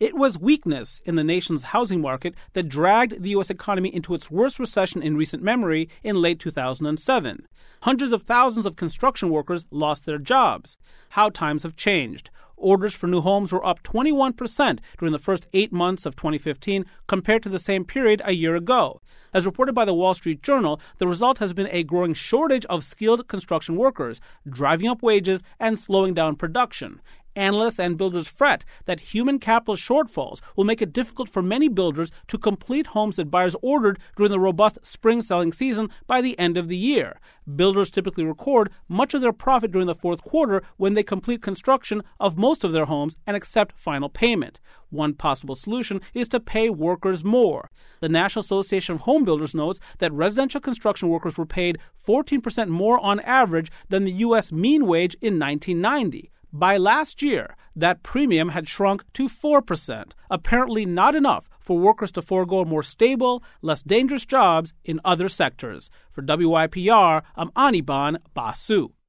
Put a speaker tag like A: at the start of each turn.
A: It was weakness in the nation's housing market that dragged the U.S. economy into its worst recession in recent memory in late 2007. Hundreds of thousands of construction workers lost their jobs. How times have changed. Orders for new homes were up 21% during the first 8 months of 2015 compared to the same period a year ago. As reported by the Wall Street Journal, the result has been a growing shortage of skilled construction workers, driving up wages and slowing down production. Analysts and builders fret that human capital shortfalls will make it difficult for many builders to complete homes that buyers ordered during the robust spring selling season by the end of the year. Builders typically record much of their profit during the fourth quarter when they complete construction of most of their homes and accept final payment. One possible solution is to pay workers more. The National Association of Home Builders notes that residential construction workers were paid 14% more on average than the U.S. mean wage in 1990. By last year, that premium had shrunk to 4%, apparently not enough for workers to forego more stable, less dangerous jobs in other sectors. For WYPR, I'm Anirban Basu.